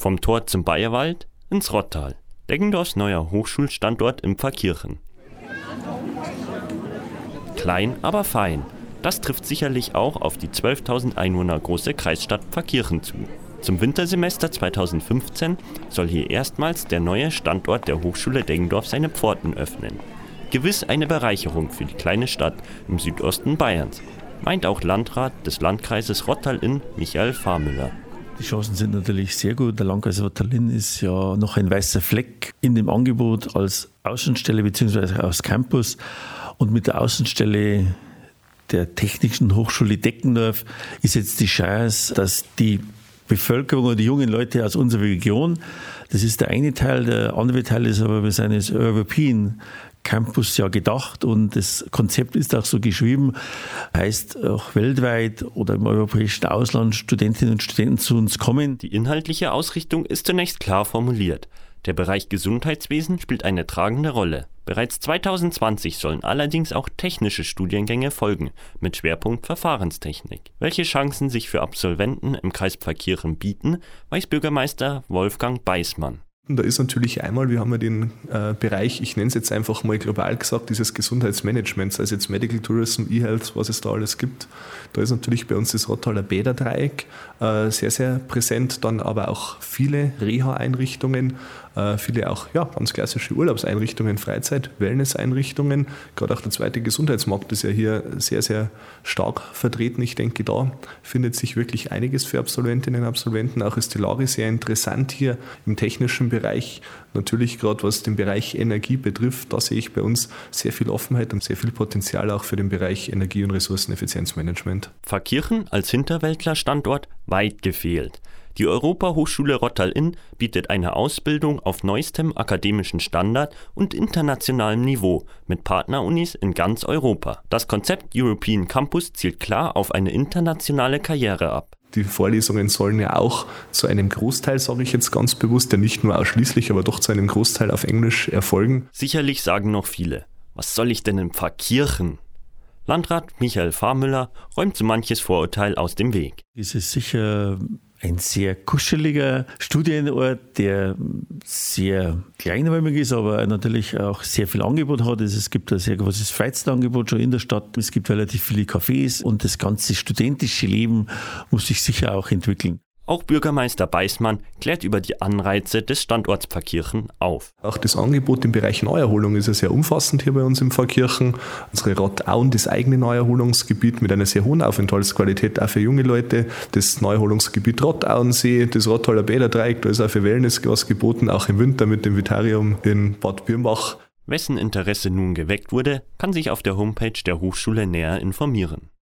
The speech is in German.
Vom Tor zum Bayerwald ins Rottal. Deggendorfs neuer Hochschulstandort im Pfarrkirchen. Klein, aber fein. Das trifft sicherlich auch auf die 12.000 Einwohner große Kreisstadt Pfarrkirchen zu. Zum Wintersemester 2015 soll hier erstmals der neue Standort der Hochschule Deggendorf seine Pforten öffnen. Gewiss eine Bereicherung für die kleine Stadt im Südosten Bayerns, meint auch Landrat des Landkreises Rottal-Inn Michael Fahrmüller. Die Chancen sind natürlich sehr gut. Der Landkreis Rottal-Inn ist ja noch ein weißer Fleck in dem Angebot als Außenstelle bzw. als Campus. Und mit der Außenstelle der Technischen Hochschule Deggendorf ist jetzt die Chance, dass die Bevölkerung oder die jungen Leute aus unserer Region, das ist der eine Teil, der andere Teil ist aber, wir sind als European Campus ja gedacht und das Konzept ist auch so geschrieben, heißt auch weltweit oder im europäischen Ausland Studentinnen und Studenten zu uns kommen. Die inhaltliche Ausrichtung ist zunächst klar formuliert. Der Bereich Gesundheitswesen spielt eine tragende Rolle. Bereits 2020 sollen allerdings auch technische Studiengänge folgen, mit Schwerpunkt Verfahrenstechnik. Welche Chancen sich für Absolventen im Kreis Pfarrkirchen bieten, weiß Bürgermeister Wolfgang Beismann. Da ist natürlich einmal, wir haben ja den Bereich, ich nenne es jetzt einfach mal global gesagt, dieses Gesundheitsmanagements, also jetzt Medical Tourism, E-Health, was es da alles gibt. Da ist natürlich bei uns das Rottaler Bäderdreieck sehr, sehr präsent, dann aber auch viele Reha-Einrichtungen, viele auch ganz klassische Urlaubseinrichtungen, Freizeit-, Wellness-Einrichtungen. Gerade auch der zweite Gesundheitsmarkt ist ja hier sehr, sehr stark vertreten. Ich denke, da findet sich wirklich einiges für Absolventinnen und Absolventen. Auch ist die Lage sehr interessant hier im technischen Bereich. Natürlich gerade was den Bereich Energie betrifft, da sehe ich bei uns sehr viel Offenheit und sehr viel Potenzial auch für den Bereich Energie- und Ressourceneffizienzmanagement. Pfarrkirchen als Hinterwäldler-Standort weit gefehlt. Die Europa-Hochschule Rottal-Inn bietet eine Ausbildung auf neuestem akademischen Standard und internationalem Niveau mit Partnerunis in ganz Europa. Das Konzept European Campus zielt klar auf eine internationale Karriere ab. Die Vorlesungen sollen ja auch zu einem Großteil, sage ich jetzt ganz bewusst, ja nicht nur ausschließlich, aber doch zu einem Großteil auf Englisch erfolgen. Sicherlich sagen noch viele, was soll ich denn in Pfarrkirchen? Landrat Michael Fahrmüller räumt so manches Vorurteil aus dem Weg. Es ist sicher ein sehr kuscheliger Studienort, der sehr kleinräumig ist, aber natürlich auch sehr viel Angebot hat. Es gibt ein sehr großes Freizeitangebot schon in der Stadt. Es gibt relativ viele Cafés und das ganze studentische Leben muss sich sicher auch entwickeln. Auch Bürgermeister Beismann klärt über die Anreize des Standorts Pfarrkirchen auf. Auch das Angebot im Bereich Neuerholung ist ja sehr umfassend hier bei uns im Pfarrkirchen. Unsere Rottauen, das eigene Neuerholungsgebiet mit einer sehr hohen Aufenthaltsqualität, auch für junge Leute. Das Neuerholungsgebiet Rottauensee, das Rottaler Bäderdreieck, da ist auch für Wellness was geboten, auch im Winter mit dem Vitarium in Bad Birnbach. Wessen Interesse nun geweckt wurde, kann sich auf der Homepage der Hochschule näher informieren.